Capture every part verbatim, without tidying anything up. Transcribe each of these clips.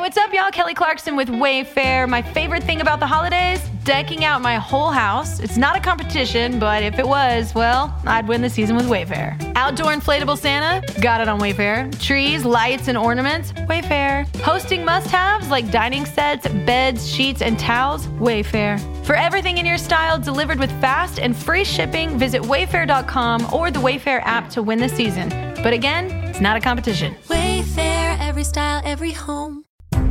What's up, y'all? Kelly Clarkson with Wayfair. My favorite thing about the holidays? Decking out my whole house. It's not a competition, but if it was, well, I'd win the season with Wayfair. Outdoor inflatable Santa? Got it on Wayfair. Trees, lights, and ornaments? Wayfair. Hosting must-haves like dining sets, beds, sheets, and towels? Wayfair. For everything in your style delivered with fast and free shipping, visit wayfair dot com or the Wayfair app to win the season. But again, it's not a competition. Wayfair, every style, every home.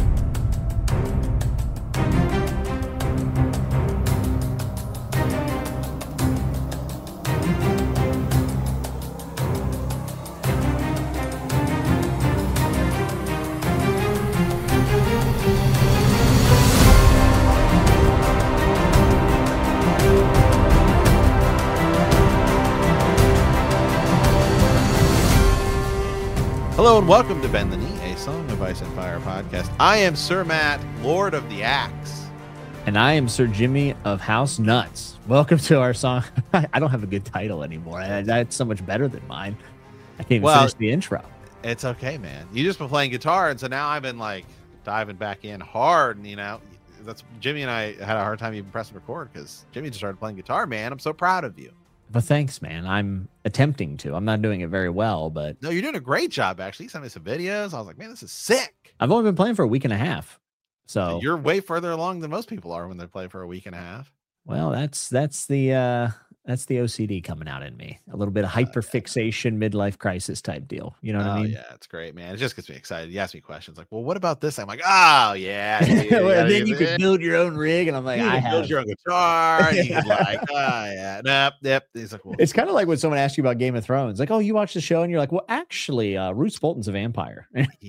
Hello and welcome to Bend the Knee, a Song of Ice and Fire podcast. I am Sir Matt, Lord of the Axe. And I am Sir Jimmy of House Nuts. Welcome to our song. I don't have a good title anymore. That's so much better than mine. I can't even well, finish the intro. It's okay, man. You just been playing guitar, and so now I've been like diving back in hard. And you know, that's Jimmy and I had a hard time even pressing record because Jimmy just started playing guitar. Man, I'm so proud of you. But thanks, man. I'm attempting to. I'm not doing it very well, but no, you're doing a great job. Actually, you sent me some videos. I was like, man, this is sick. I've only been playing for a week and a half, so you're way further along than most people are when they play for a week and a half. Well, that's that's the uh, that's the O C D coming out in me. A little bit of hyperfixation, midlife crisis type deal. You know what oh, I mean? Yeah, it's great, man. It just gets me excited. You ask me questions like, well, what about this? I'm like, oh, yeah. Dude, well, then you could build your own rig. And I'm like, you I have. Build your own guitar. And you can like, oh, yeah. Nope, yep. He's like, well, it's kind of like when someone asks you about Game of Thrones. Like, oh, you watch the show? And you're like, well, actually, uh, Roose Bolton's a vampire.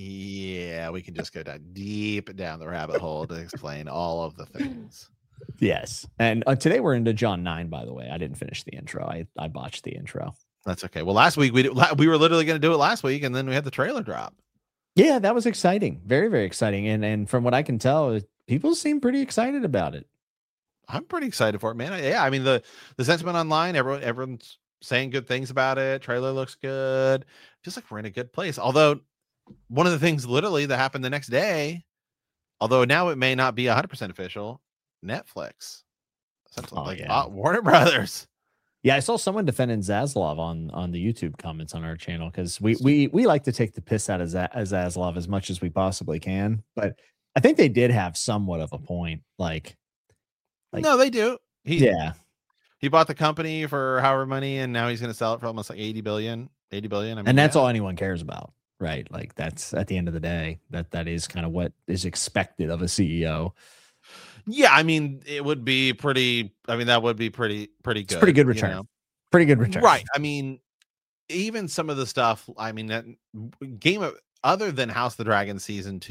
Yeah, we can just go down deep down the rabbit hole to explain all of the things. Yes. And uh, today we're into John nine, by the way. I didn't finish the intro. I, I botched the intro. That's okay. Well, last week we did, we were literally going to do it last week, and then we had the trailer drop. Yeah, that was exciting. Very, very exciting. And and from what I can tell, people seem pretty excited about it. I'm pretty excited for it, man. I, yeah, I mean, the, the sentiment online, everyone everyone's saying good things about it. Trailer looks good. Feels like we're in a good place. Although, one of the things literally that happened the next day, although now it may not be one hundred percent official, Netflix, something oh, like yeah. uh, Warner Brothers. Yeah, I saw someone defending Zaslav on on the YouTube comments on our channel because we we we like to take the piss out of Z- Zaslav as much as we possibly can, but I think they did have somewhat of a point. Like, like no, they do. He, yeah, he bought the company for however money, and now he's going to sell it for almost like eighty billion. eighty billion. I mean, and that's yeah. all anyone cares about, right? Like that's at the end of the day, that that is kind of what is expected of a C E O. Yeah, I mean, it would be pretty. I mean, that would be pretty, pretty good. It's pretty good return. You know? Pretty good return. Right. I mean, even some of the stuff. I mean, that game of other than House of the Dragon season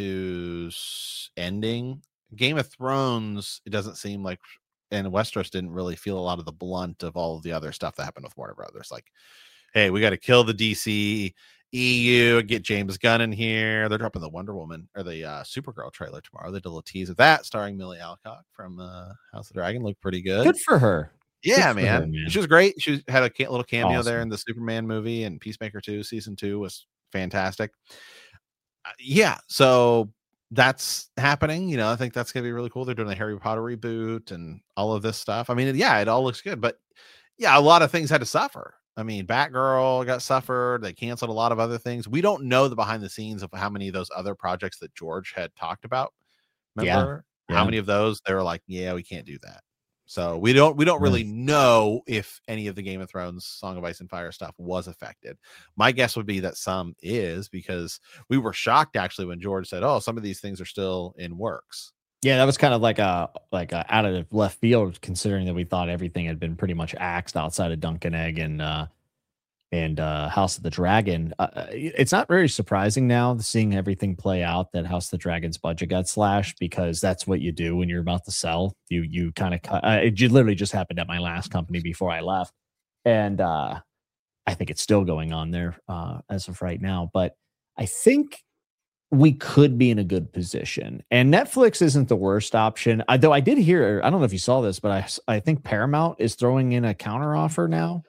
two's ending, Game of Thrones. It doesn't seem like, and Westeros didn't really feel a lot of the blunt of all of the other stuff that happened with Warner Brothers. Like, hey, we got to kill the D C E U, get James Gunn in here. They're dropping the Wonder Woman or the uh, Supergirl trailer tomorrow. They did a little tease of that, starring Millie Alcock from uh, House of the Dragon. Looked pretty good. Good for her. Yeah, Good man. her, man. She was great. She was, had a ca- little cameo Awesome. there in the Superman movie, and Peacemaker two season two was fantastic. Uh, yeah, so that's happening. You know, I think that's gonna be really cool. They're doing the Harry Potter reboot and all of this stuff. I mean, yeah, it all looks good, but yeah, a lot of things had to suffer. I mean, Batgirl got suffered. They canceled a lot of other things. We don't know the behind the scenes of how many of those other projects that George had talked about. Remember Yeah. how Yeah. many of those they were like, yeah, we can't do that. So we don't we don't really know if any of the Game of Thrones Song of Ice and Fire stuff was affected. My guess would be that some is, because we were shocked actually when George said, oh, some of these things are still in works. Yeah, that was kind of like a like a out of left field, considering that we thought everything had been pretty much axed outside of Dunk and Egg and uh, and uh, House of the Dragon. Uh, it's not very surprising now seeing everything play out that House of the Dragon's budget got slashed, because that's what you do when you're about to sell. You you kind of cut. Uh, it literally just happened at my last company before I left, and uh, I think it's still going on there uh, as of right now. But I think we could be in a good position, and Netflix isn't the worst option. I, though I did hear, I don't know if you saw this, but I I think Paramount is throwing in a counter offer now.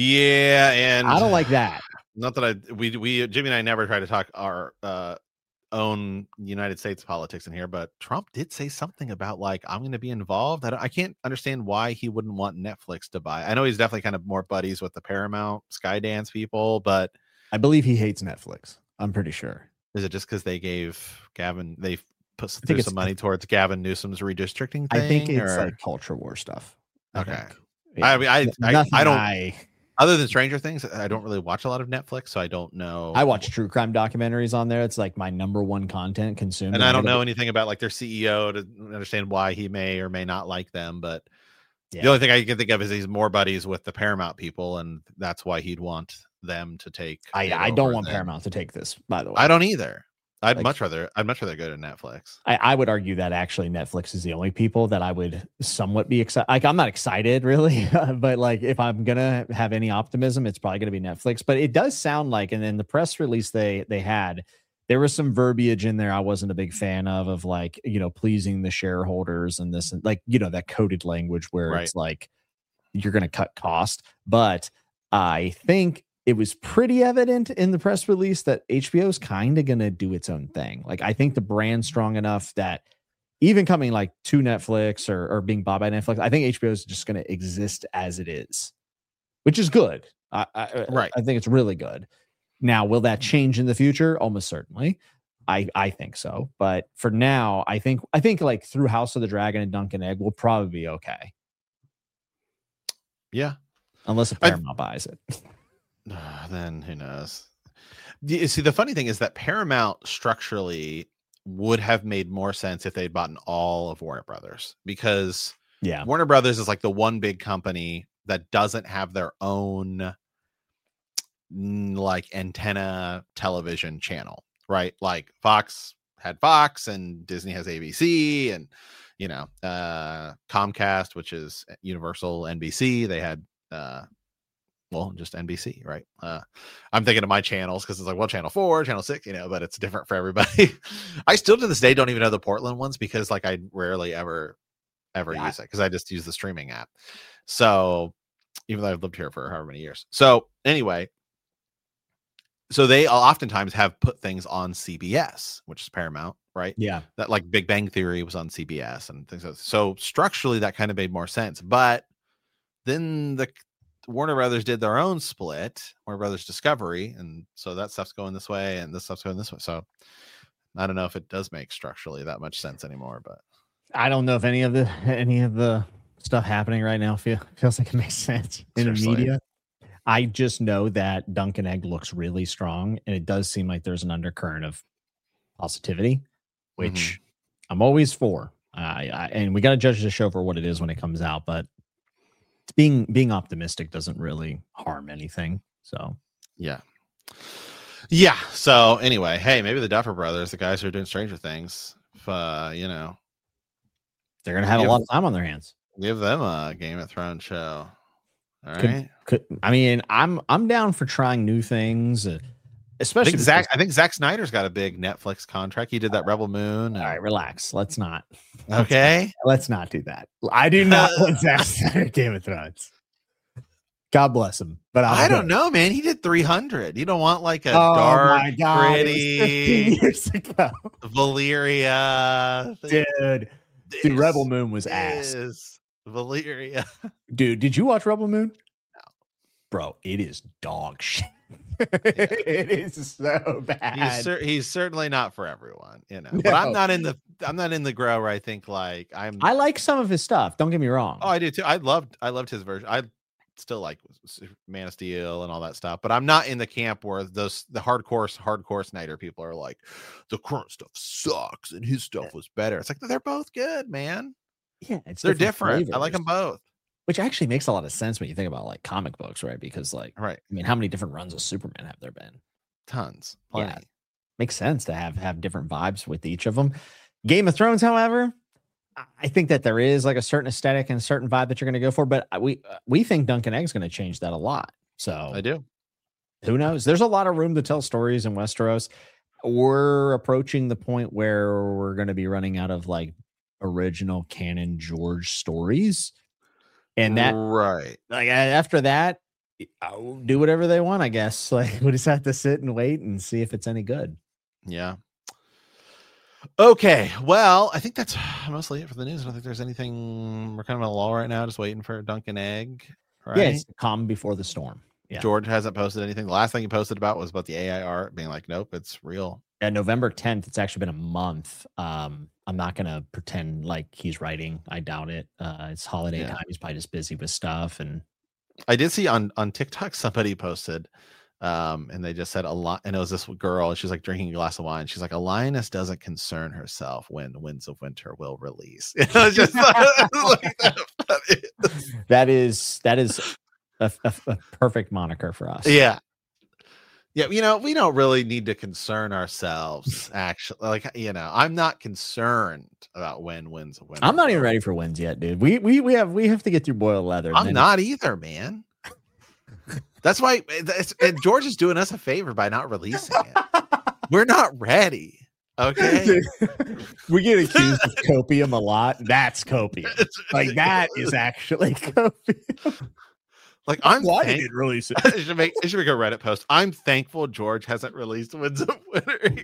Yeah, and I don't like that. Not that I we we Jimmy and I never try to talk our uh own United States politics in here, but Trump did say something about like, I'm going to be involved. I, don't, I can't understand why he wouldn't want Netflix to buy. I know he's definitely kind of more buddies with the Paramount Skydance people, but I believe he hates Netflix. I'm pretty sure. Is it just because they gave Gavin, they put I threw think some it's- money towards Gavin Newsom's redistricting thing? I think it's or- like culture war stuff. I Okay. think. I mean, I, I, Nothing I don't, I, other than Stranger Things, I don't really watch a lot of Netflix, so I don't know. I watch true crime documentaries on there. It's like my number one content consumed. and I don't gotta- know anything about like their C E O to understand why he may or may not like them. But Yeah. the only thing I can think of is he's more buddies with the Paramount people, and that's why he'd want them to take. I, it I don't over want them. Paramount to take this, by the way. I don't either. I'd Like- much rather. I'd much rather go to Netflix. I, I would argue that actually Netflix is the only people that I would somewhat be excited. Like, I'm not excited really, but like if I'm gonna have any optimism, it's probably gonna be Netflix. But it does sound like, and in the press release they they had, there was some verbiage in there I wasn't a big fan of, of like, you know, pleasing the shareholders and this, and like, you know, that coded language where Right. it's like you're gonna cut cost. But I think it was pretty evident in the press release that H B O is kind of going to do its own thing. Like, I think the brand's strong enough that even coming like to Netflix or, or being bought by Netflix, I think H B O is just going to exist as it is, which is good. I, I, Right. I think it's really good. Now, will that change in the future? Almost certainly. I, I think so. But for now, I think, I think like through House of the Dragon and Dunk and Egg will probably be okay. Yeah. Unless a I- Paramount buys it. Then who knows? You see, the funny thing is that Paramount structurally would have made more sense if they'd bought all of Warner Brothers, because Yeah. Warner Brothers is like the one big company that doesn't have their own mm, like antenna television channel, right? Like Fox had Fox and Disney has A B C, and you know, uh Comcast, which is Universal N B C, they had uh well, just N B C, right? Uh, I'm thinking of my channels because it's like, well, channel four, channel six, you know, but it's different for everybody. I still to this day don't even know the Portland ones because like I rarely ever, ever Yeah. use it because I just use the streaming app. So even though I've lived here for however many years. So anyway, so they oftentimes have put things on C B S, which is Paramount, right? Yeah. That like Big Bang Theory was on C B S and things like that. So structurally that kind of made more sense. But then the Warner Brothers did their own split, Warner Brothers Discovery, and so that stuff's going this way and this stuff's going this way. So I don't know if it does make structurally that much sense anymore, but I don't know if any of the any of the stuff happening right now feel, feels like it makes sense in the Seriously. media. I just know that Dunk and Egg looks really strong, and it does seem like there's an undercurrent of positivity, which I'm always for. I, I and we got to judge the show for what it is when it comes out, but being being optimistic doesn't really harm anything. So yeah. Yeah. So anyway, hey, maybe the Duffer Brothers, the guys who are doing Stranger Things, if, uh, you know, they're gonna have Yeah. a lot of time on their hands. give them a Game of Thrones show. All Could- right. Could, I mean, I'm I'm down for trying new things, uh, I especially think Zach. I think Zack Snyder's got a big Netflix contract. He did that Rebel Moon. All and- right, relax. Let's not. Okay. Let's not do that. I do not want Zack Snyder Game of Thrones. God bless him, but I'm I don't good. know, man. He did three hundred. You don't want like a Oh dark, my God, it was fifteen pretty years ago, Valyria. thing. dude. This Dude, Rebel Moon was ass. is Valyria. Dude, did you watch Rebel Moon? No, bro, it is dog shit. It is so bad. He's, cer- he's certainly not for everyone, you know. But I'm No. not in the I'm not in the grow where I think like I'm. I like some of his stuff. Don't get me wrong. oh, I do too. I loved I loved his version. I still like Man of Steel and all that stuff, but I'm not in the camp where those the hardcore hardcore Snyder people are like the current stuff sucks and his stuff was better. It's like they're both good, man. yeah, it's They're different. I like flavors, them both. which actually makes a lot of sense when you think about like comic books, right? Because like, Right. I mean, how many different runs of Superman have there been? Tons. Yeah. Plenty. Makes sense to have have different vibes with each of them. Game of Thrones, however, I- I think that there is like a certain aesthetic and a certain vibe that you're going to go for, but we uh, we think Dunk and Egg's going to change that a lot. So I do. who knows? There's a lot of room to tell stories in Westeros. We're approaching the point where we're going to be running out of like original canon George stories, and that right. like a- after that, I'll do whatever they want. I guess like we just have to sit and wait and see if it's any good. Yeah. Okay, well, I think that's mostly it for the news. I don't think there's anything. We're kind of in a lull right now, just waiting for Dunkin' Egg. Right? Yeah, it's calm before the storm. Yeah. George hasn't posted anything. The last thing he posted about was about the A I art, being like, nope, it's real. Yeah, November tenth, it's actually been a month. Um, I'm not going to pretend like he's writing. I doubt it. Uh, it's holiday Yeah. time. He's probably just busy with stuff. And I did see on, on TikTok somebody posted, um, and they just said a lot, and it was this girl, and she's like drinking a glass of wine. She's like, a lioness doesn't concern herself when Winds of Winter will release. It was just like that. that is that is a, a, a perfect moniker for us. Yeah. Yeah, you know, we don't really need to concern ourselves, actually. Like, you know, I'm not concerned about when Winds of Winter. I'm not even ready for wins yet, dude. We we we have we have to get through Boiled Leather. I'm not either, man. That's why it's, and George is doing us a favor by not releasing it. We're not ready. Okay. We get accused of copium a lot. That's copium. Like that is actually copium. Like I'm why thank- did it release it? I should make I should make a Reddit post. I'm thankful George hasn't released Winds of Winter.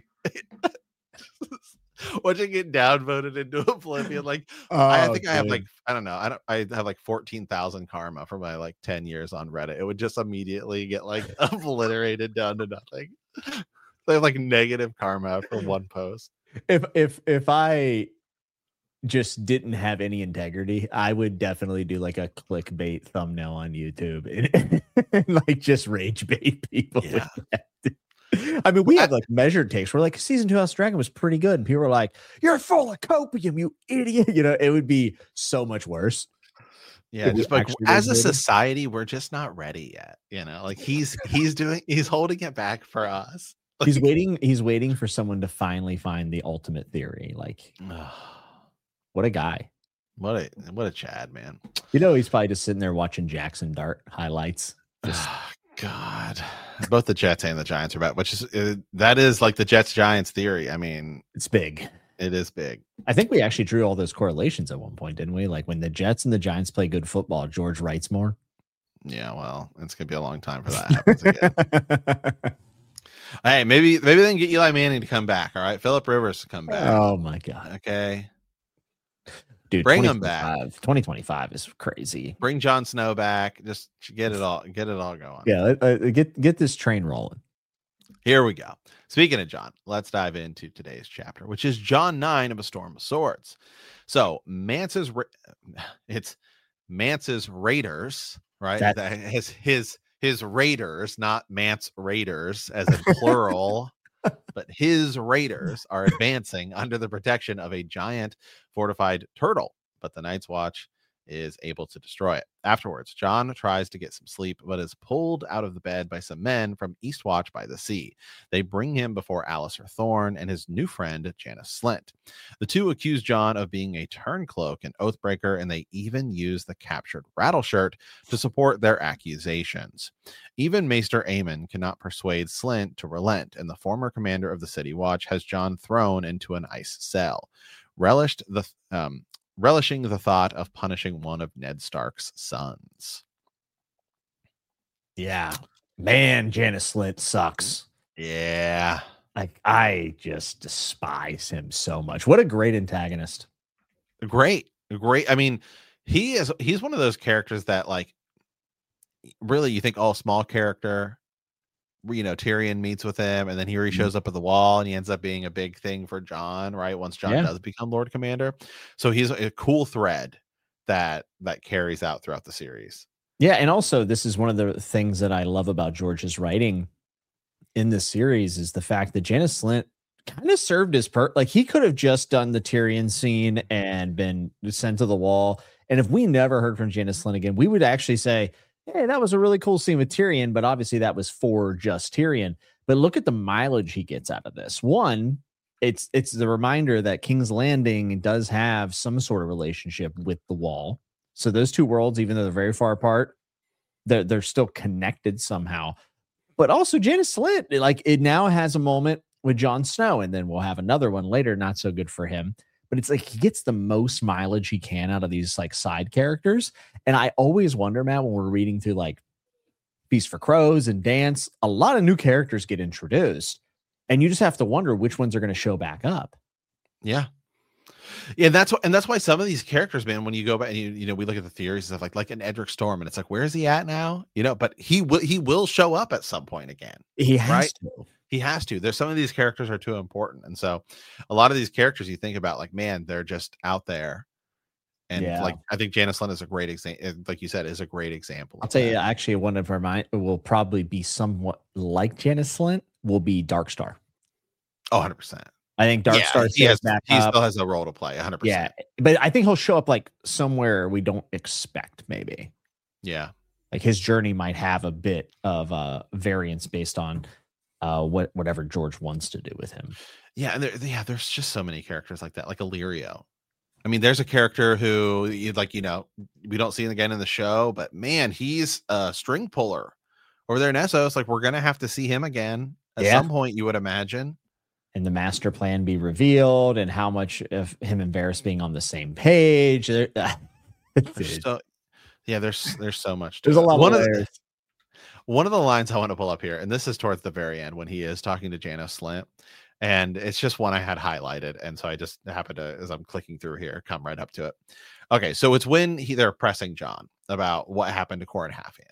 Watching it downvoted into oblivion. Like Oh, I think I have dude. like I don't know. I don't I have like fourteen thousand karma for my like ten years on Reddit. It would just immediately get like obliterated down to nothing. They have like negative karma for one post. if if if I just didn't have any integrity, I would definitely do like a clickbait thumbnail on YouTube and, and like just rage bait people. with Yeah. that. I mean, we have like measured takes. We're like, season two House of Dragon was pretty good, and people were like, "You're full of copium, you idiot!" You know, it would be so much worse. Yeah, If we just like actually as a rage baited. society, we're just not ready yet. You know, like he's he's doing he's holding it back for us. He's waiting. He's waiting for someone to finally find the ultimate theory. Like, what a guy! What a what a Chad, man. You know, he's probably just sitting there watching Jackson Dart highlights. Just God, both the Jets and the Giants are back, which is uh, that is like the Jets Giants theory. I mean, it's big. it is big. I think we actually drew all those correlations at one point, didn't we? Like when the Jets and the Giants play good football, George writes more. Yeah, well, it's gonna be a long time for that happens again. Hey, maybe maybe they can get Eli Manning to come back. All right, Phillip Rivers to come back. Oh my god, Okay, dude, Bring 'em back. twenty twenty-five is crazy. bring Jon Snow back. Just get it all get it all going. Yeah, uh, uh, get get this train rolling. Here we go. Speaking of John, let's dive into today's chapter, which is John nine of A Storm of Swords. So Mance's Ra- it's Mance's Raiders, right? That- That his his his Raiders, not Mance Raiders as in plural, but his Raiders are advancing under the protection of a giant fortified turtle, but the Night's Watch is able to destroy it. Afterwards, John tries to get some sleep, but is pulled out of the bed by some men from Eastwatch by the Sea. They bring him before Alistair Thorne and his new friend, Janice Slint. The two accuse John of being a turncloak and oathbreaker, and they even use the captured Rattleshirt to support their accusations. Even Maester Aemon cannot persuade Slint to relent, and the former commander of the City Watch has John thrown into an ice cell. Relished the um, relishing the thought of punishing one of Ned Stark's sons. Yeah, man, Janice Slint sucks. Yeah. Like I just despise him so much. What a great antagonist. Great. Great. I mean, he is he's one of those characters that like really you think, oh, small character, you know, Tyrion meets with him and then here he shows up at the wall and he ends up being a big thing for John, right? Once John Yeah. does become Lord Commander. So he's a cool thread that that carries out throughout the series. Yeah, and also this is one of the things that I love about George's writing in this series is the fact that Janice Slint kind of served his per like he could have just done the Tyrion scene and been sent to the wall. And if we never heard from Janice Slint again, we would actually say, hey, that was a really cool scene with Tyrion, but obviously that was for just Tyrion. But look at the mileage he gets out of this. One, it's it's the reminder that King's Landing does have some sort of relationship with the Wall. So those two worlds, even though they're very far apart, they're, they're still connected somehow. But also Janice Slint, like it now has a moment with Jon Snow, and then we'll have another one later, not so good for him. But it's like he gets the most mileage he can out of these like side characters. And I always wonder, Matt, when we're reading through like Feast for Crows and Dance, a lot of new characters get introduced. And you just have to wonder which ones are going to show back up. Yeah. Yeah, and that's what, and that's why some of these characters, man, when you go back and you, you know, we look at the theories and stuff like like an Edric Storm, and it's like, where is he at now? You know, but he will he will show up at some point again. He has right? to. He has to. There's some of these characters are too important, and so a lot of these characters you think about, like, man, they're just out there. And Yeah. like I think Janice Lynn is a great example. Like you said, is a great example. I'll of tell that. you, actually, one of our mine will probably be somewhat like Janice Slint. Will be Darkstar. Oh, one hundred percent. I think Darkstar he, has, back he up. still has a role to play. one hundred percent. Yeah, but I think he'll show up like somewhere we don't expect. Maybe Yeah. like his journey might have a bit of uh, variance based on uh, what whatever George wants to do with him. Yeah, and there, yeah, there's just so many characters like that, like Illyrio. I mean, there's a character who you'd like, you know, we don't see him again in the show, but man, he's a string puller over there in Essos. Like, we're gonna have to see him again at Yeah. some point, you would imagine. And the master plan be revealed, and how much of him and Varys being on the same page. There- There's Dude, so, yeah, there's there's so much. To there's a it. lot One of of the, layers. one of the lines I want to pull up here, and this is towards the very end when he is talking to Janos Slynt, and it's just one I had highlighted, and so I just happened to, as I'm clicking through here, come right up to it. Okay, so it's when he they're pressing John about what happened to Corin Halfhand.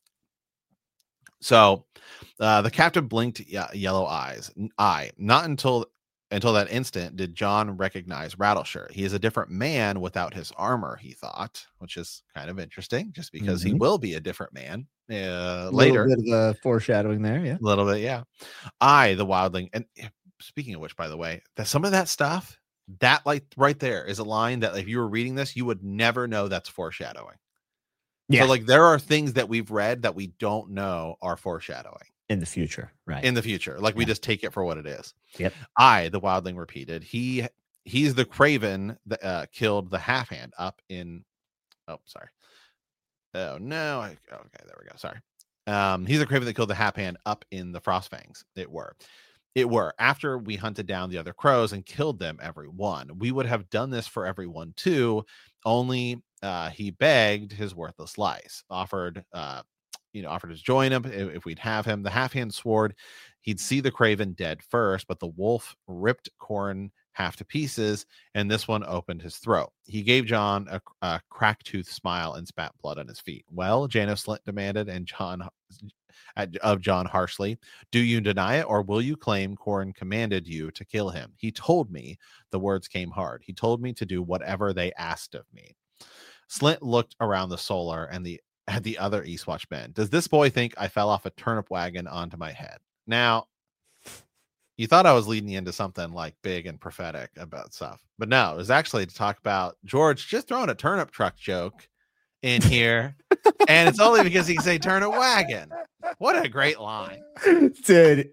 So uh, the captain blinked ye- yellow eyes. Eye. Not until until that instant did John recognize Rattleshirt. He is a different man without his armor, he thought, which is kind of interesting, just because he Mhm. will be a different man uh, A later. little bit of uh, foreshadowing there. Yeah. A little bit, yeah. I, the wildling, and eh, speaking of which, by the way, that some of that stuff, that like right there is a line that if you were reading this, you would never know that's foreshadowing. Yeah. So like there are things that we've read that we don't know are foreshadowing In the future, right? in the future. Like we Yeah. just take it for what it is. Yep. I, the wildling, repeated. He he's the Craven that uh, killed the half hand up in. Oh, sorry. Oh no. I, okay, there we go. Sorry. Um, he's the Craven that killed the half hand up in the Frostfangs. It were. It were after we hunted down the other crows and killed them every one. We would have done this for everyone too. Only uh, he begged his worthless lice, offered, uh, you know, offered to join him if, if we'd have him. The half hand swore he'd see the Craven dead first, but the wolf ripped Corin half to pieces, and this one opened his throat. He gave John a, a crack tooth smile and spat blood on his feet. Well, Janos Slynt demanded, and John of John harshly, do you deny it, or will you claim Corin commanded you to kill him? He told me. The words came hard. He told me to do whatever they asked of me. Slynt looked around the Solar and the at the other Eastwatch men. Does this boy think I fell off a turnip wagon onto my head? Now, you thought I was leading you into something like big and prophetic about stuff, but no, it was actually to talk about George just throwing a turnip truck joke in here, and it's only because he can say turnip wagon. What a great line. Dude,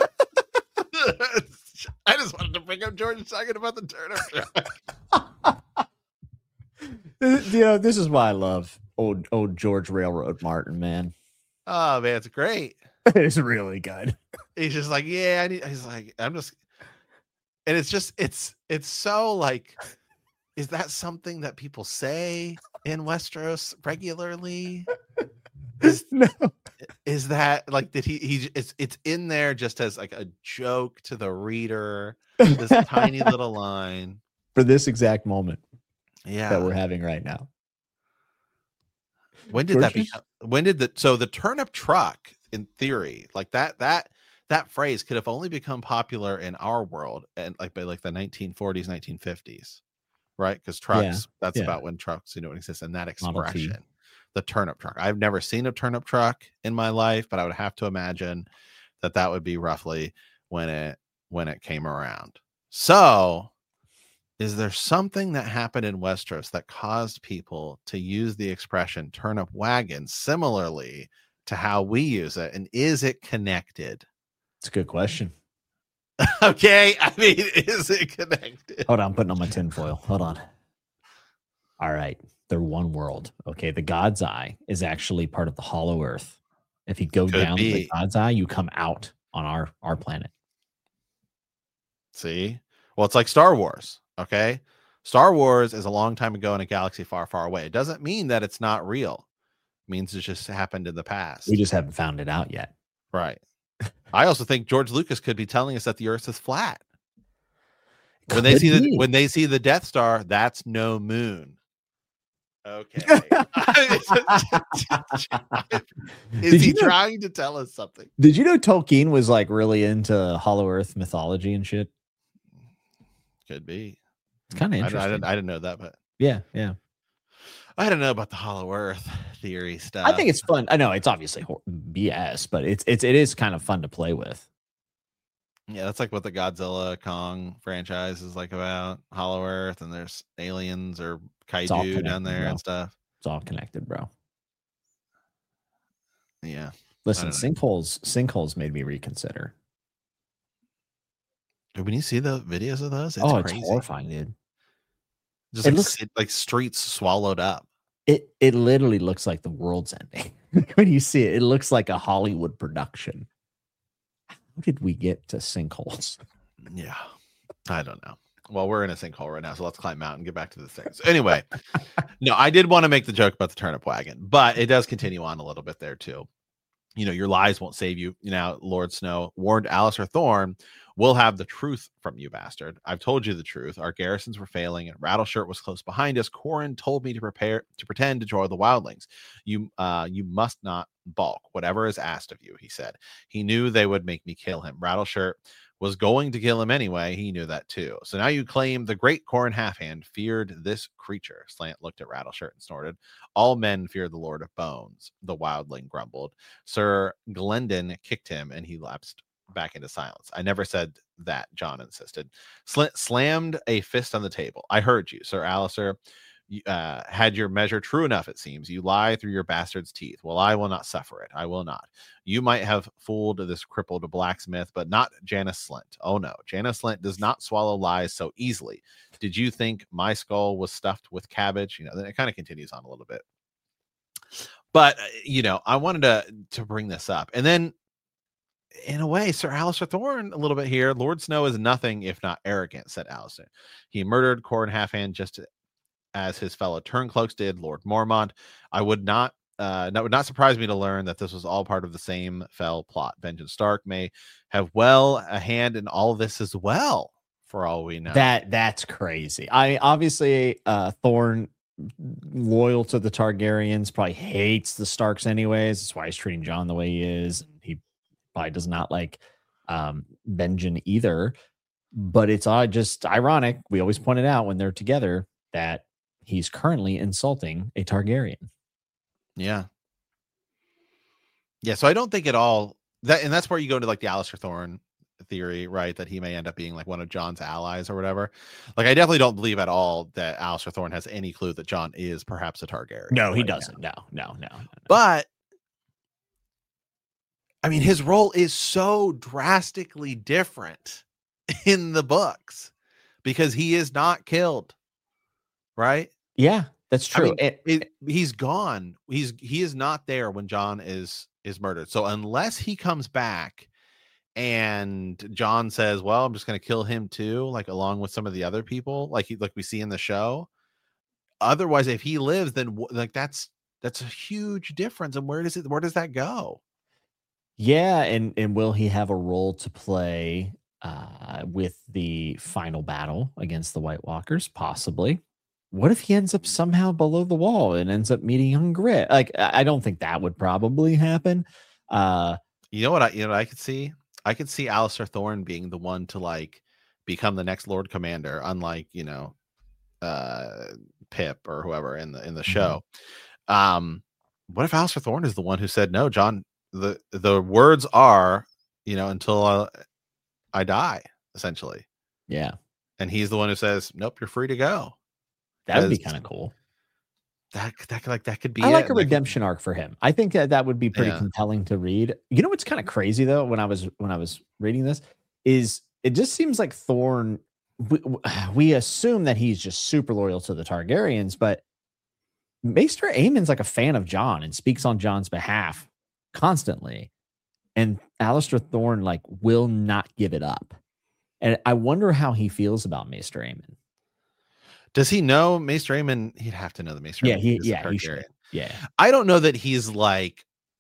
I just wanted to bring up George talking about the turnip truck. you know, this is why I love old old George Railroad Martin, man. Oh man, it's great. It's really good. He's just like, yeah, I need, he's like, I'm just, and it's just, it's, it's so like, is that something that people say in Westeros regularly? Is, No. is that like, did he, he, it's, it's in there just as like a joke to the reader, this tiny little line. For this exact moment Yeah. that we're having right now. When did that George? become, when did the, so the turnip truck in theory, like that, that, that phrase could have only become popular in our world and like by like the nineteen forties, nineteen fifties, right? Because trucks, Yeah, that's yeah. about when trucks, you know, exist. And that Model T. expression, the turnip truck. I've never seen a turnip truck in my life, but I would have to imagine that that would be roughly when it, when it came around. So is there something that happened in Westeros that caused people to use the expression turnip wagon similarly to how we use it? And is it connected? It's a good question. Okay. I mean, is it connected? Hold on, I'm putting on my tinfoil. Hold on. All right. They're one world. Okay. The God's Eye is actually part of the Hollow Earth. If you go Could down to the be. God's Eye, you come out on our, our planet. See? Well, it's like Star Wars. Okay. Star Wars is a long time ago in a galaxy far, far away. It doesn't mean that it's not real. It means it just happened in the past. We just haven't found it out yet. Right. I also think George Lucas could be telling us that the earth is flat. When they Could see the be. when they see the Death Star, that's no moon. Okay. Is Did he you know- trying to tell us something? Did you know Tolkien was like really into Hollow Earth mythology and shit? Could be. It's kind of I, I interesting. didn't I didn't know that, but yeah, yeah. I don't know about the Hollow Earth theory stuff. I think it's fun. I know it's obviously hor- B S, but it's it's it is kind of fun to play with. Yeah, that's like what the Godzilla Kong franchise is like about Hollow Earth, and there's aliens or all kaiju connected, down there bro. and stuff. It's all connected, bro. Yeah. Listen, I don't know. sinkholes sinkholes made me reconsider. When you see the videos of those, it's oh, crazy. it's horrifying, dude. Just It like, looks- sit- like streets swallowed up. It it literally looks like the world's ending. When you see it, it looks like a Hollywood production. How did we get to sinkholes? Yeah. I don't know. Well, we're in a sinkhole right now, so let's climb out and get back to the things. Anyway, no, I did want to make the joke about the turnip wagon, but it does continue on a little bit there too. You know, your lies won't save you. You know, Lord Snow warned Alistair Thorne, "We'll have the truth from you, bastard. I've told you the truth. Our garrisons were failing, and Rattleshirt was close behind us. Corin told me to prepare to pretend to join the wildlings. You, uh, you must not balk. Whatever is asked of you," he said. He knew they would make me kill him. Rattleshirt was going to kill him anyway. He knew that too. So now you claim the great Corin Halfhand feared this creature. Slant looked at Rattleshirt and snorted. "All men fear the Lord of Bones," the wildling grumbled. Sir Glendon kicked him, and he lapsed back into silence. "I never said that," John insisted. Slint slammed a fist on the table. "I heard you, Sir Alistair. You, uh, had your measure true enough, it seems. You lie through your bastard's teeth. Well, I will not suffer it. I will not. You might have fooled this crippled blacksmith, but not Janice Slint. Oh, no. Janice Slint does not swallow lies so easily. Did you think my skull was stuffed with cabbage?" You know, then it kind of continues on a little bit. But, uh, you know, I wanted to, to bring this up. And then, in a way, Sir Alistair Thorne, a little bit here. "Lord Snow is nothing if not arrogant," said Alistair. "He murdered Corin Halfhand just as his fellow Turncloaks did Lord Mormont. I would not, uh, that would not surprise me to learn that this was all part of the same fell plot. Vengeance Stark may have well a hand in all of this as well, for all we know." That that's crazy. I obviously uh Thorne, loyal to the Targaryens, probably hates the Starks anyways. That's why he's treating John the way he is. He probably does not like um Benjen either. But it's uh, just ironic. We always point it out when they're together that he's currently insulting a Targaryen. Yeah. Yeah. So I don't think at all that, and that's where you go to like the Alistair Thorne theory, right? That he may end up being like one of John's allies or whatever. Like, I definitely don't believe at all that Alistair Thorne has any clue that John is perhaps a Targaryen. No, he right doesn't. now. No, no, no, no. But I mean, his role is so drastically different in the books because he is not killed, right? Yeah, that's true. I mean, It- it, he's gone. He's he is not there when John is is murdered. So unless he comes back and John says, "Well, I'm just going to kill him too," like along with some of the other people, like he like we see in the show. Otherwise, if he lives, then wh- like that's that's a huge difference. And where does it? Where does that go? Yeah, and and will he have a role to play uh, with the final battle against the White Walkers? Possibly. What if he ends up somehow below the wall and ends up meeting young Grit? Like, I I don't think that would probably happen. Uh, You know what I you know what I could see? I could see Alistair Thorne being the one to like become the next Lord Commander, unlike, you know, uh Pip or whoever in the in the show. Um, what if Alistair Thorne is the one who said, "No, John, the the words are, you know, until uh, I die," essentially. yeah, And he's the one who says, "Nope, you're free to go." that would be Because kind of cool. That that like that could be I it. like a That could- redemption arc for him. I think that that would be pretty Yeah. compelling to read. You know what's kind of crazy though? When I was when I was reading this, is it just seems like Thorne. We, we assume that he's just super loyal to the Targaryens, but Maester Aemon's like a fan of John and speaks on John's behalf constantly, and Alistair Thorne like will not give it up. And I wonder how he feels about Maester Aemon. Does he know Maester Aemon? He'd have to know the Maester. Yeah, Aemon he is a yeah he should. Targaryen. Yeah, I don't know that he's like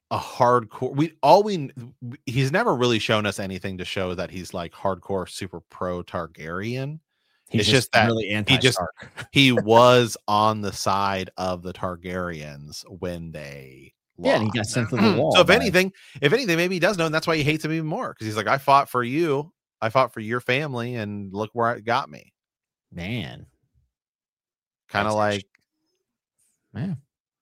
a hardcore. We all we he's never really shown us anything to show that he's like hardcore super pro Targaryen. He's it's just, just that really anti he just Stark. he was on the side of the Targaryens when they lost. Yeah, and he got sent to the wall. So if by- anything, if anything, maybe he does know, and that's why he hates him even more, because he's like, I fought for you, I fought for your family, and look where it got me. man, Kind of That's like, man.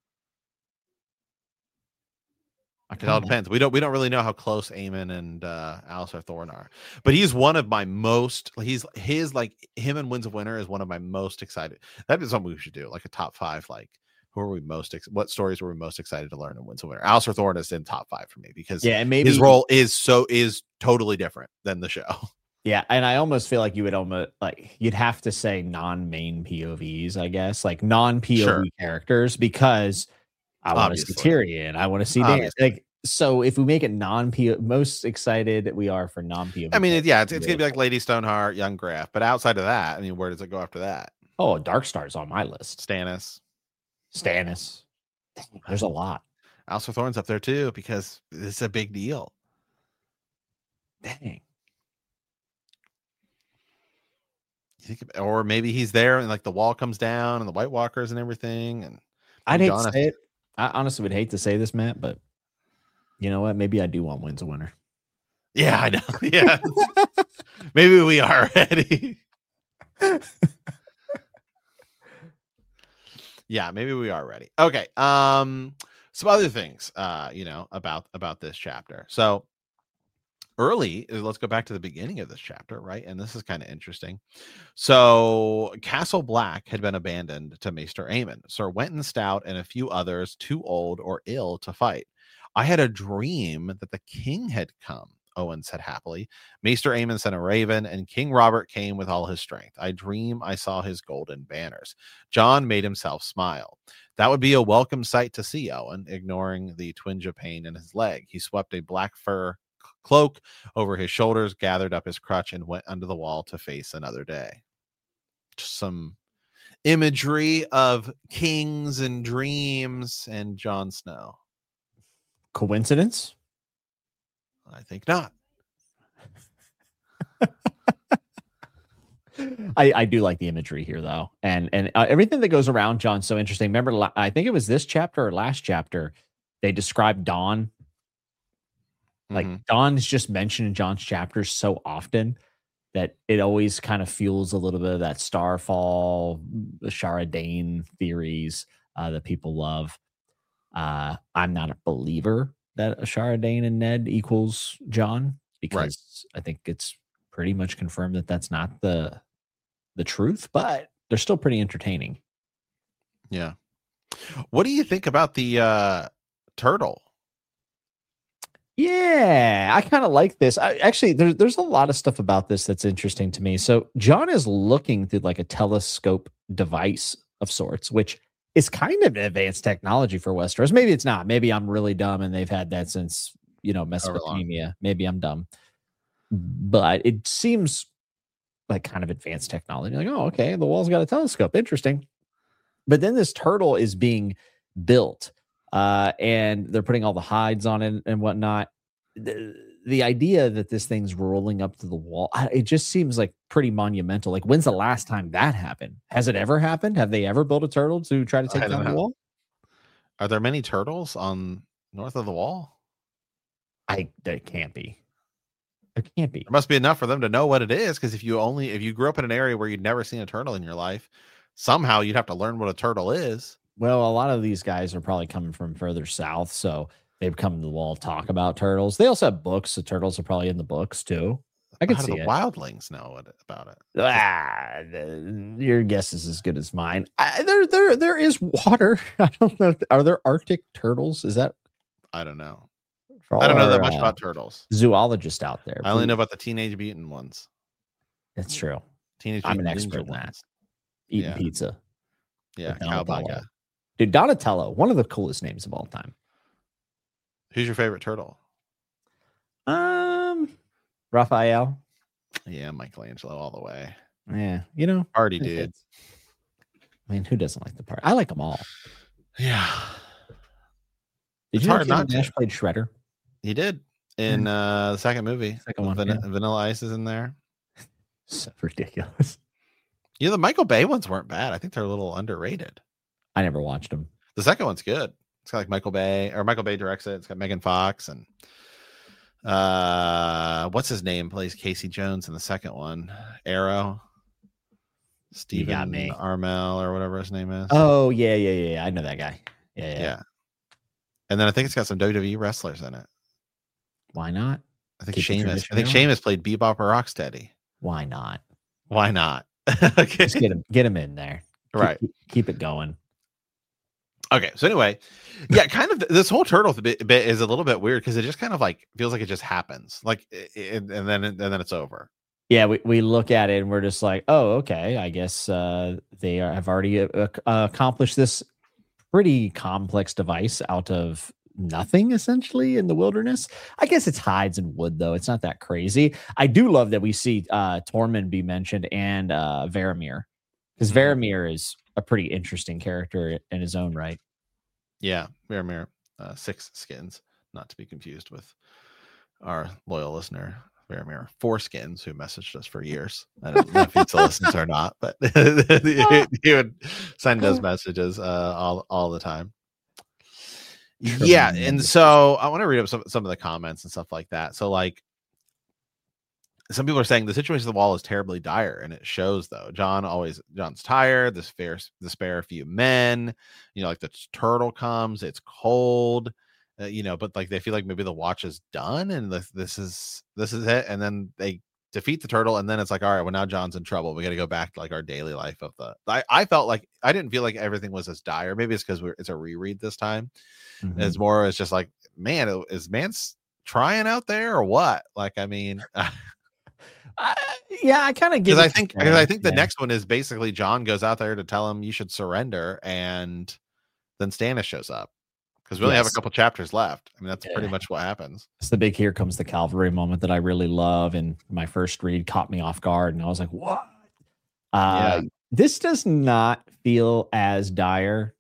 I it all depends. We don't we don't really know how close Aemon and uh Alliser Thorne are, but he's one of my most. He's his like him and Winds of Winter is one of my most excited. That'd be something we should do, like a top five. Like, who are we most? Ex- what stories were we most excited to learn in Winds of Winter? Alliser Thorne is in top five for me because Yeah, and maybe his role is so is totally different than the show. Yeah, and I almost feel like you would almost like you'd have to say non-main P O Vs, I guess, like non-P O V Sure. characters, because I want to see Obviously. Tyrion, I want to see Dan. Obviously. Like, so if we make it non-P O, most excited we are for non-P O V. I mean, it, yeah, it's, it's characters. gonna be like Lady Stoneheart, Young Graf, but outside of that, I mean, where does it go after that? Oh, Darkstar's on my list. Stannis, Stannis. There's a lot. Alliser Thorne's up there too because it's a big deal. Dang. You think, of- or maybe he's there and like the wall comes down and the White Walkers and everything. And I'd hate John- to say it. I honestly would hate to say this, Matt, but you know what? Maybe I do want Winds of Winter. yeah, I know. Yeah, maybe we are ready. Yeah, maybe we are ready. Okay. Um, some other things, uh, you know, about about this chapter. So early, let's go back to the beginning of this chapter, right? And this is kind of interesting. So Castle Black had been abandoned to Maester Aemon. Sir Wenton Stout and a few others too old or ill to fight. I had a dream that the king had come, Owen said happily. Maester Aemon sent a raven, and King Robert came with all his strength. I dream I saw his golden banners. John made himself smile. That would be a welcome sight to see, Owen, ignoring the twinge of pain in his leg. He swept a black fur cloak over his shoulders, gathered up his crutch, and went under the wall to face another day. Just some imagery of kings and dreams and Jon Snow. Coincidence? I think not. I, I do like the imagery here, though, and and uh, everything that goes around John's so interesting. Remember, la- I think it was this chapter or last chapter, they described Dawn. Like Mhm. Dawn's just mentioned in John's chapters so often that it always kind of fuels a little bit of that Starfall, the Shara Dane theories uh, that people love. Uh, I'm not a believer that Shara Dane and Ned equals John, because I think it's pretty much confirmed that that's not the the truth, but they're still pretty entertaining. Yeah. What do you think about the uh, turtle? Yeah, I kind of like this. I, actually, there's there's a lot of stuff about this that's interesting to me. So John is looking through like a telescope device of sorts, which is kind of advanced technology for Westeros. Maybe it's not. Maybe I'm really dumb and they've had that since, you know, Mesopotamia. Maybe I'm dumb. But it seems like kind of advanced technology. Like, oh, okay, the wall's got a telescope. Interesting. But then this turtle is being built. Uh, and they're putting all the hides on it and whatnot. The, the idea that this thing's rolling up to the wall, I, it just seems like pretty monumental. Like, when's the last time that happened? Has it ever happened? Have they ever built a turtle to try to take I don't down the know. wall? Are there many turtles on north of the wall? I there can't be. There can't be. There must be enough for them to know what it is, because if you only if you grew up in an area where you'd never seen a turtle in your life, somehow you'd have to learn what a turtle is. Well, a lot of these guys are probably coming from further south, so they've come to the wall to talk about turtles. They also have books, so turtles are probably in the books too. I could How do see the it. wildlings know what, about it? Ah, the- your guess is as good as mine. I, there, there, there is water. I don't know. Are there Arctic turtles? Is that? I don't know. For I don't know all that our, much uh, about turtles. zoologists out there? I only please- know about the Teenage Mutant ones. That's true. Teenage I'm an Mutant Ninja expert in that. ones. Eating Yeah. pizza. Yeah, with Donatello. cowabunga. Dude, Donatello, one of the coolest names of all time. Who's your favorite turtle? Um, Raphael. Yeah, Michelangelo all the way. Yeah, you know, Party it dude. fits. I mean, who doesn't like the part? I like them all. Yeah. Did It's you know hard Kevin not to. Nash played Shredder? He did in uh, the second movie. Second one, Van- yeah. Vanilla Ice is in there. So ridiculous. Yeah, the Michael Bay ones weren't bad. I think they're a little underrated. I never watched them. The second one's good. It's got like Michael Bay, or Michael Bay directs it. It's got Megan Fox and uh, what's his name plays Casey Jones in the second one. Arrow. Stephen got me. Armel or whatever his name is. Oh yeah, yeah, yeah. yeah. I know that guy. Yeah, yeah. yeah. And then I think it's got some W W E wrestlers in it. Why not? I think Keep the Sheamus. I tradition think going. Sheamus played Bebop or Rocksteady. Why not? Why not? Okay. Just get him, get him in there. Keep, Right. Keep, keep it going. Okay. So anyway, yeah, kind of this whole turtle bit, bit is a little bit weird because it just kind of like feels like it just happens, like, it, and then and then it's over. Yeah, we, we look at it and we're just like, oh, okay. I guess uh, they are, have already uh, uh, accomplished this pretty complex device out of nothing, essentially, in the wilderness. I guess it's hides and wood, though. It's not that crazy. I do love that we see uh, Tormund be mentioned and uh, Varamir, because Mhm. Varamir is a pretty interesting character in his own right. Yeah, mirror, mirror, uh, six skins, not to be confused with our loyal listener, Mirror, mirror, four skins, who messaged us for years. I don't know if he still listens or not, but he, he would send us messages uh, all all the time. Yeah, and so I want to read up some some of the comments and stuff like that. So, like, some people are saying the situation of the wall is terribly dire, and it shows. Though John always John's tired. The spare the spare few men, you know, like the turtle comes. It's cold, uh, you know, but like they feel like maybe the watch is done, and this this is this is it. And then they defeat the turtle, and then it's like, all right, well now John's in trouble. We got to go back to like our daily life of the. I I felt like I didn't feel like everything was as dire. Maybe it's because we're it's a reread this time. Mhm. It's more. It's just like, man, is man's trying out there or what? Like, I mean. Uh, yeah, I kind of get Because I what think you're because I saying. think the Yeah. next one is basically John goes out there to tell him you should surrender, and then Stannis shows up because we only have a Yes. couple chapters left. I mean, that's pretty Yeah. much what happens. It's the big here comes the cavalry moment that I really love, and my first read caught me off guard, and I was like, "What?" Uh, Yeah. This does not feel as dire.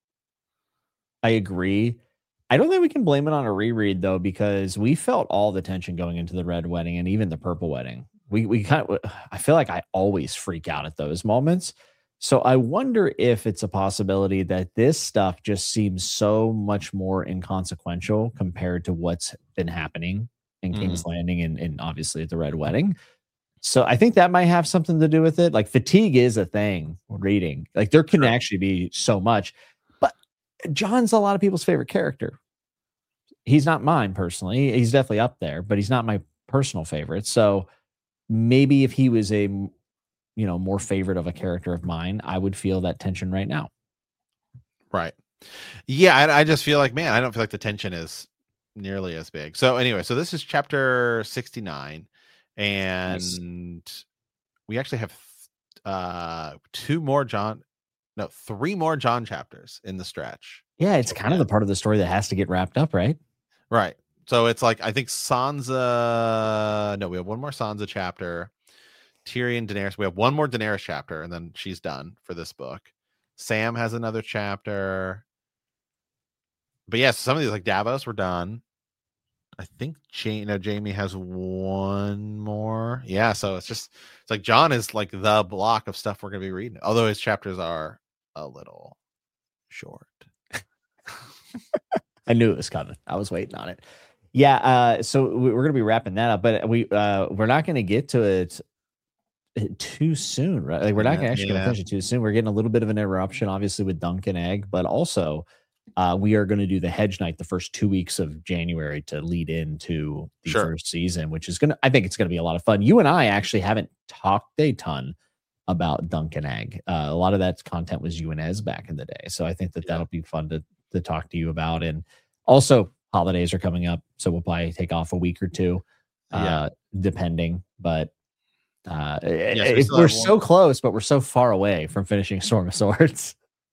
I agree. I don't think we can blame it on a reread though, because we felt all the tension going into the red wedding and even the purple wedding. We we kind of I feel like I always freak out at those moments. So I wonder if it's a possibility that this stuff just seems so much more inconsequential compared to what's been happening in Mhm. King's Landing and, and obviously at the Red Wedding. So I think that might have something to do with it. Like fatigue is a thing reading. Like there can Sure. actually be so much. But John's a lot of people's favorite character. He's not mine personally. He's definitely up there, but he's not my personal favorite. So maybe if he was a you know more favorite of a character of mine, I would feel that tension right now. Right. Yeah, I, I just feel like, man, I don't feel like the tension is nearly as big. So anyway, so this is chapter sixty-nine, and Nice. we actually have uh two more John, no, three more John chapters in the stretch. Yeah, it's kind of Yeah. the part of the story that has to get wrapped up, right? Right. So it's like I think Sansa. No, we have one more Sansa chapter. Tyrion, Daenerys. We have one more Daenerys chapter, and then she's done for this book. Sam has another chapter. But yes, some of these like Davos were done. I think Jamie, no, Jamie has one more. Yeah, so it's just it's like John is like the block of stuff we're gonna be reading. Although his chapters are a little short. I knew it was coming. I was waiting on it. Yeah, uh, so we- we're gonna be wrapping that up, but we uh, we're not gonna get to it too soon, right? Like we're not Yeah, gonna actually gonna yeah. finish it too soon. We're getting a little bit of an interruption, obviously, with Duncan Egg, but also uh, we are going to do the Hedge Night the first two weeks of January to lead into the Sure. first season, which is gonna. I think it's gonna be a lot of fun. You and I actually haven't talked a ton about Duncan Egg. Uh, a lot of that content was you and Ez back in the day, so I think that Yeah. that'll be fun to to talk to you about. And also, holidays are coming up, so we'll probably take off a week or two, uh, Yeah. depending. But uh, Yes, we if still we're have so one- close, but we're so far away from finishing Storm of Swords.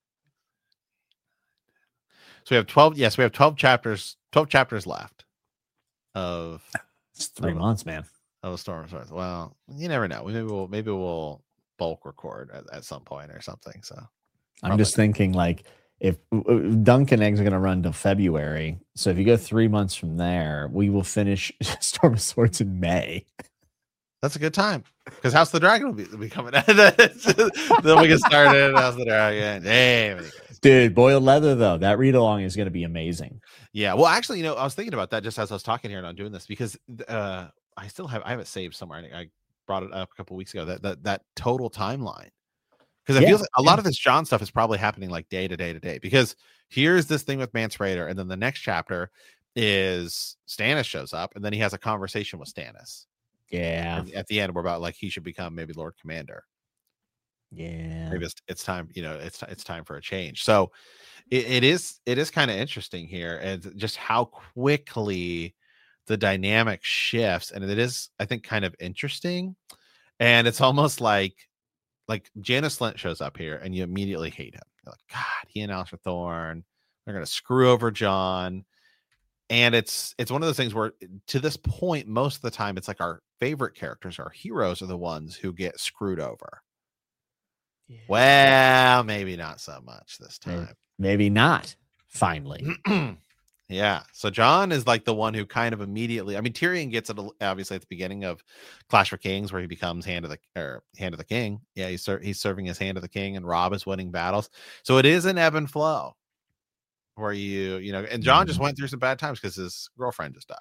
So we have twelve. Yes, we have twelve chapters. Twelve chapters left of It's three Oh. months, man. of a Storm of Swords. Well, you never know. Maybe we'll maybe we'll bulk record at, at some point or something. So I'm Probably. just thinking, like, if Dunkin' Eggs are going to run till February, so if you go three months from there, we will finish Storm of Swords in May. That's a good time because House of the Dragon will be, will be coming. Then we can start it. House of the Dragon. Hey, dude, Boiled Leather though, that read along is going to be amazing. Yeah, well, actually, you know, I was thinking about that just as I was talking here and I'm doing this because uh, I still have I have it saved somewhere. I, I brought it up a couple weeks ago. That that that total timeline because it yeah, feels like a yeah. lot of this John stuff is probably happening like day to day to day because here's this thing with Mance Rayder, and then the next chapter is Stannis shows up, and then he has a conversation with Stannis. Yeah. And at the end, we're about like he should become maybe Lord Commander. Yeah. Maybe it's, it's time, you know, it's it's time for a change. So it, it is it is kind of interesting here, and just how quickly the dynamic shifts, and it is, I think, kind of interesting. And it's almost like like Janos Slynt shows up here, and you immediately hate him. You're like, God, he and Alistair Thorne, they're gonna screw over John. And it's it's one of those things where to this point, most of the time, it's like our favorite characters, our heroes, are the ones who get screwed over. Yeah. Well, maybe not so much this time. Maybe, maybe not. Finally. Yeah. So John is like the one who kind of immediately, I mean, Tyrion gets it obviously at the beginning of Clash for Kings, where he becomes hand of the or hand of the king. Yeah, he's ser- he's serving as hand of the king, and Robb is winning battles. So it is an ebb and flow. Where you, you know, and John just went through some bad times because his girlfriend just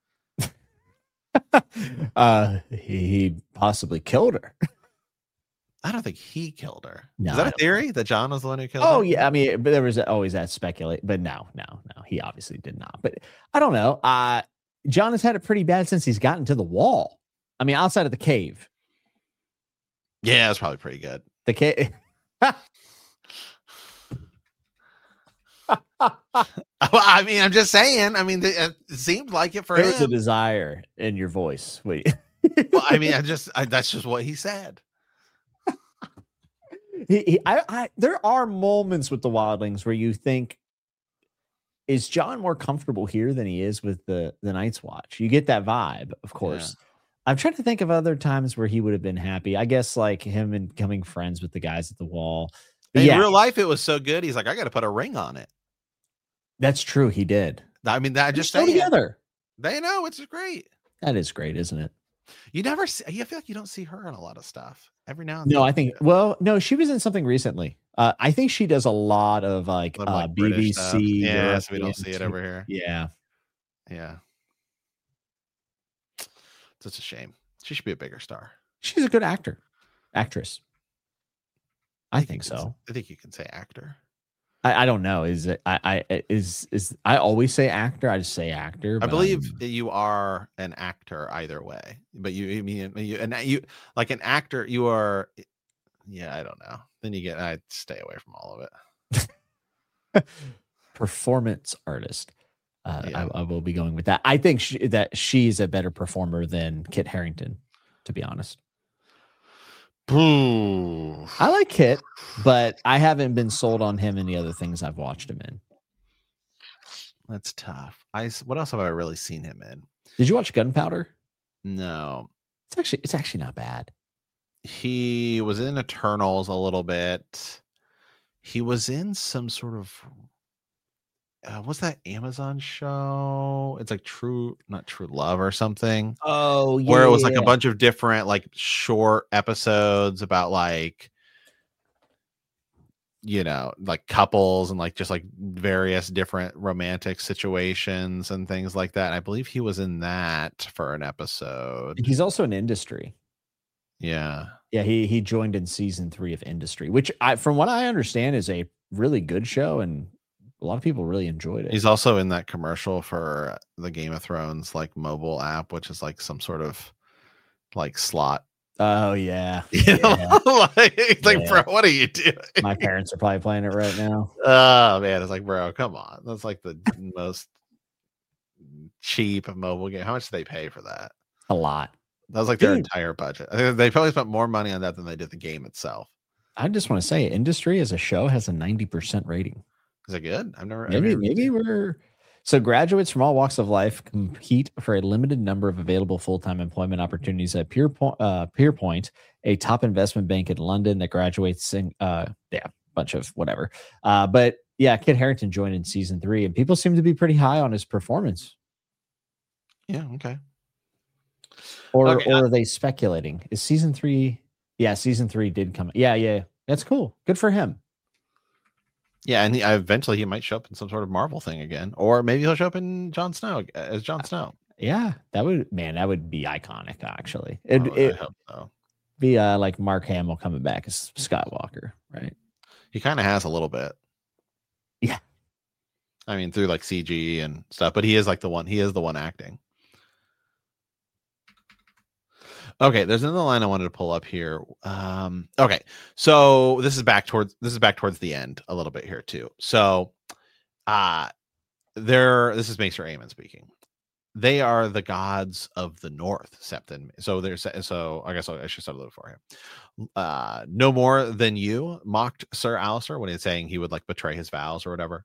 died. uh, he, he possibly killed her. I don't think he killed her. No, is that a theory that John was the one who killed oh, her? Oh yeah, I mean, but there was always that speculate. But no, no, no, he obviously did not. But I don't know. Uh, John has had it pretty bad since he's gotten to the wall. I mean, outside of the cave. Yeah, that's probably pretty good. The cave. I mean, I'm just saying. I mean, it seemed like it for There's him. a desire in your voice. Wait. Well, I mean, I just I, that's just what he said. he, he, I, I, there are moments with the Wildlings where you think, is John more comfortable here than he is with the the Night's Watch? You get that vibe, of course. Yeah. I'm trying to think of other times where he would have been happy. I guess like him and becoming friends with the guys at the wall. In yeah. real life, it was so good. He's like, I got to put a ring on it. That's true. He did. I mean, that just still together. They know it's great. That is great, isn't it? You never see. I feel like you don't see her in a lot of stuff. Every now and no, then. I think. Well, no, she was in something recently. Uh, I think she does a lot of like, of, uh, like B B C. Yeah, so we don't see it over here. Yeah, yeah. It's a shame. She should be a bigger star. She's a good actor, actress. I, I think, think so. I think you can say actor. I, I don't know. Is it? I, I is is I always say actor. I just say actor. I believe that you are an actor either way. But you, you mean you and you like an actor. You are. Yeah, I don't know. Then you get. I stay away from all of it. Performance artist. Uh, yeah. I, I will be going with that. I think she, that she's a better performer than Kit Harington, to be honest. Ooh. I like Kit, but I haven't been sold on him in the other things I've watched him in. That's tough. I what else have I really seen him in? Did you watch Gunpowder? No. It's actually it's actually not bad. He was in Eternals a little bit. He was in some sort of uh, what's that Amazon show? It's like True, not True Love or something. Oh, yeah. Where it was like a bunch of different like short episodes about like, you know, like couples and like just like various different romantic situations and things like that. And I believe he was in that for an episode. He's also in Industry. Yeah. Yeah, he he joined in season three of Industry, which I from what I understand is a really good show, and a lot of people really enjoyed it. He's also in that commercial for the Game of Thrones like mobile app, which is like some sort of like slot. Oh yeah. You know? Yeah. like, it's like, yeah. bro, what are you doing? My parents are probably playing it right now. Oh man, it's like, bro, come on. That's like the most cheap mobile game. How much do they pay for that? A lot. That was like their Dude. entire budget. I think they probably spent more money on that than they did the game itself. I just want to say, Industry as a show has a ninety percent rating. Is it good? I've never. Maybe, I've never maybe we're. So graduates from all walks of life compete for a limited number of available full-time employment opportunities at Pierpoint, uh, Pierpoint, a top investment bank in London that graduates in, uh, yeah, bunch of whatever. Uh, but Yeah, Kit Harington joined in season three, and people seem to be pretty high on his performance. Yeah, okay. Or Okay, or uh, are they speculating? Is season three? Yeah, season three did come. Yeah, yeah, that's cool. Good for him. Yeah, and he, eventually he might show up in some sort of Marvel thing again, or maybe he'll show up in Jon Snow as Jon Snow. Yeah, that would man, that would be iconic. Actually, I, it would- it I hope so. be uh, like Mark Hamill coming back as Skywalker, right? He kind of has a little bit. Yeah. I mean, through like C G and stuff, but he is like the one. He is the one acting. Okay, there's another line I wanted to pull up here. Um, okay, so this is back towards this is back towards the end a little bit here too. So, uh there. This is Maester Aemon speaking. They are the gods of the North, Septon. So there's so I guess I should start a little for him. Uh, no more than you mocked Sir Alistair when he's saying he would like betray his vows or whatever.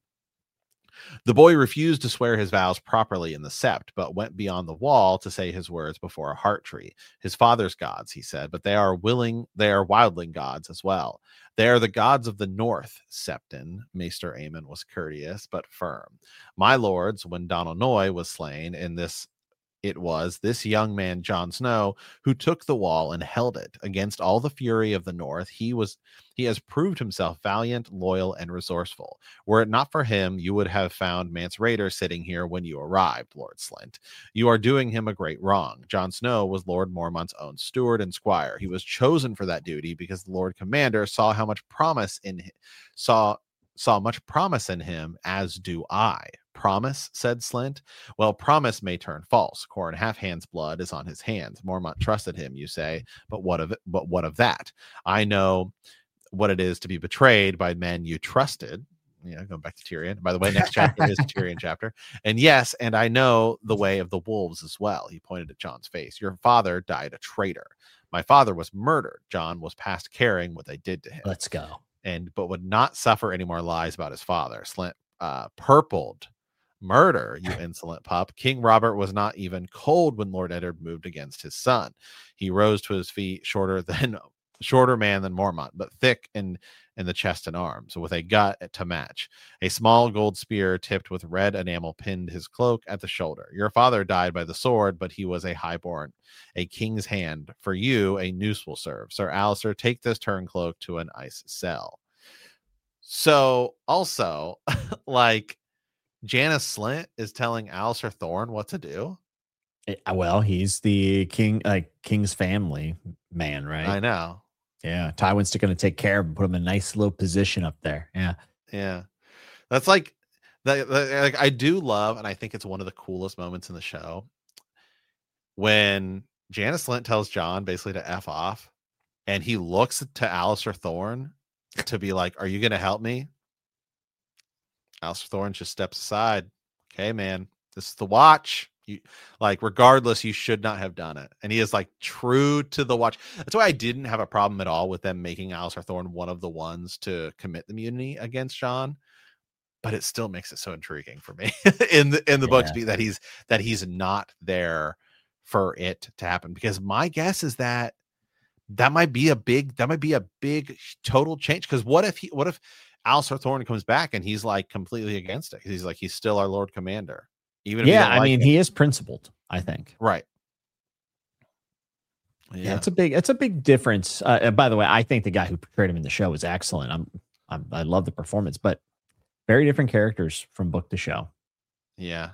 The boy refused to swear his vows properly in the sept, but went beyond the wall to say his words before a heart tree. His father's gods, he said, but they are willing, they are wildling gods as well. They are the gods of the North, Septon. Maester Aemon was courteous but firm. My lords, when Donal Noy was slain, in this it was this young man, Jon Snow, who took the wall and held it against all the fury of the North. He was, he has proved himself valiant, loyal, and resourceful. Were it not for him, you would have found Mance Rayder sitting here when you arrived, Lord Slint. You are doing him a great wrong. Jon Snow was Lord Mormont's own steward and squire. He was chosen for that duty because the Lord Commander saw how much promise in saw saw much promise in him, as do I. Promise, said Slint. Well, promise may turn false. Corn Halfhand's blood is on his hands. Mormont trusted him, you say, but what of it? But what of that? I know what it is to be betrayed by men you trusted. Yeah, going back to Tyrion. By the way, next chapter is a Tyrion chapter. And yes, and I know the way of the wolves as well. He pointed at Jon's face. Your father died a traitor. My father was murdered. Jon was past caring what they did to him. Let's go. And but would not suffer any more lies about his father. Slint uh, purpled. Murder, you insolent pup. King Robert was not even cold when Lord Eddard moved against his son. He rose to his feet, shorter than shorter man than Mormont, but thick in in the chest and arms, with a gut to match. A small gold spear tipped with red enamel pinned his cloak at the shoulder. Your father died by the sword, but he was a highborn, a king's hand. For you, a noose will serve. Sir Alistair, take this turn cloak to an ice cell. So also, like, Janos Slynt is telling Alistair Thorne what to do. It- well, he's the king, like king's family man, right? I know. Yeah, Tywin's still going to take care of him, put him in a nice little position up there. Yeah, Yeah, that's like that. Like, I do love, and I think it's one of the coolest moments in the show when Janos Slynt tells Jon basically to F off, and he looks to Alistair Thorne to be like, "Are you going to help me?" Alistair Thorne just steps aside. Okay, man, this is the watch. You like, regardless, you should not have done it. And he is like true to the watch. That's why I didn't have a problem at all with them making Alistair Thorne one of the ones to commit the mutiny against Jon. But it still makes it so intriguing for me in the in the Yeah. book to be that he's that he's not there for it to happen. Because my guess is that that might be a big that might be a big total change. Because what if he what if Alistair Thorne comes back and he's like completely against it? He's like, he's still our Lord Commander. Even if you yeah. don't I like mean, it. he is principled. I think. Right. Yeah, it's a big, it's a big difference. Uh, and by the way, I think the guy who portrayed him in the show was excellent. I'm, I'm, I love the performance, but very different characters from book to show. Yeah.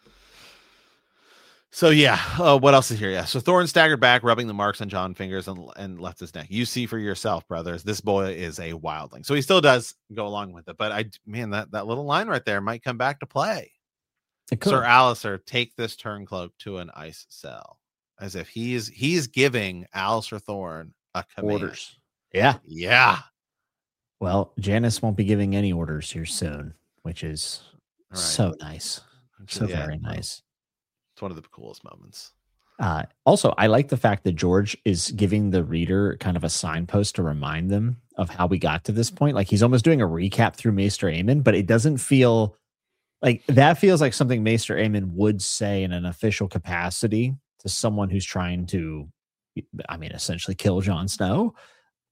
So yeah, uh, what else is here? Yeah. So Thorne staggered back, rubbing the marks on Jon's fingers and, and left his neck. You see for yourself, brothers. This boy is a wildling. So he still does go along with it. But I, man, that, that little line right there might come back to play. It could. Sir Alistair, take this turn cloak to an ice cell. As if he's he's giving Alistair Thorne a command. Orders. Yeah. Yeah. Well, Janice won't be giving any orders here soon, which is Right. so nice. So Yeah, very nice. It's one of the coolest moments. Uh, also, I like the fact that George is giving the reader kind of a signpost to remind them of how we got to this point. Like he's almost doing a recap through Maester Aemon, but it doesn't feel like that feels like something Maester Aemon would say in an official capacity to someone who's trying to, I mean, essentially kill Jon Snow.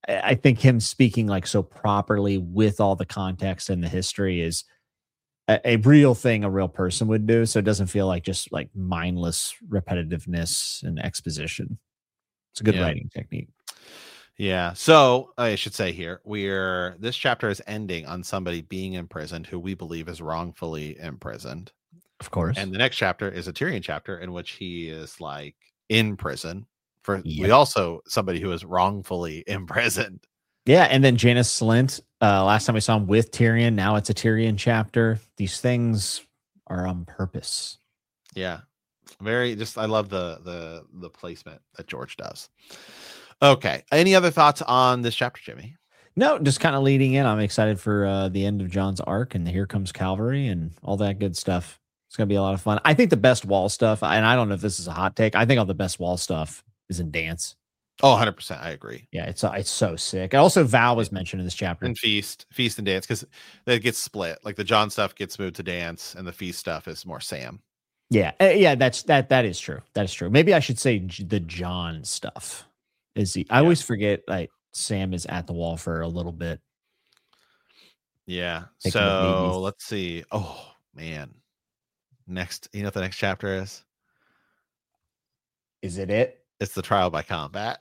I I think him speaking like so properly with all the context and the history is a, a real thing a real person would do. So it doesn't feel like just like mindless repetitiveness and exposition. It's a good Yeah. writing technique. Yeah. So I should say here, we're this chapter is ending on somebody being imprisoned who we believe is wrongfully imprisoned. Of course. And the next chapter is a Tyrion chapter in which he is like in prison for we Yep. also somebody who is wrongfully imprisoned. Yeah, and then Janis Slint. Uh, last time we saw him with Tyrion. Now it's a Tyrion chapter. These things are on purpose. Yeah. Very just I love the the the placement that George does. Okay. Any other thoughts on this chapter, Jimmy? No, just kind of leading in. I'm excited for uh, the end of John's arc and the Here Comes Calvary and all that good stuff. It's gonna be a lot of fun. I think the best wall stuff, and I don't know if this is a hot take. I think all the best wall stuff is in dance. Oh, one hundred percent. I agree. Yeah, it's uh, it's so sick. Also, Val was mentioned in this chapter. And feast, feast and dance, because that gets split. Like the John stuff gets moved to dance, and the feast stuff is more Sam. Yeah, uh, yeah, that's that. That is true. That is true. Maybe I should say J- the John stuff. Is he? I Yeah. always forget like Sam is at the wall for a little bit. Yeah. Taking the babies. So let's see. Oh man. Next, you know what the next chapter is? Is it it? It's the trial by combat.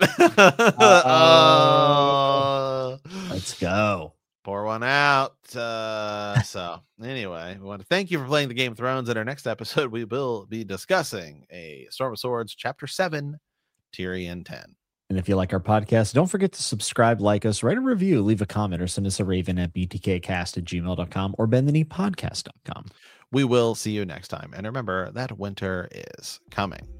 Uh-oh. Uh, Let's go. pour one out. Uh, so anyway, we want to thank you for playing the Game of Thrones. In our next episode, we will be discussing a Storm of Swords, Chapter Seven, Tyrion ten. And if you like our podcast, don't forget to subscribe, like us, write a review, leave a comment, or send us a raven at b t k cast at gmail dot com or bend the knee podcast dot com. We will see you next time, and remember that winter is coming.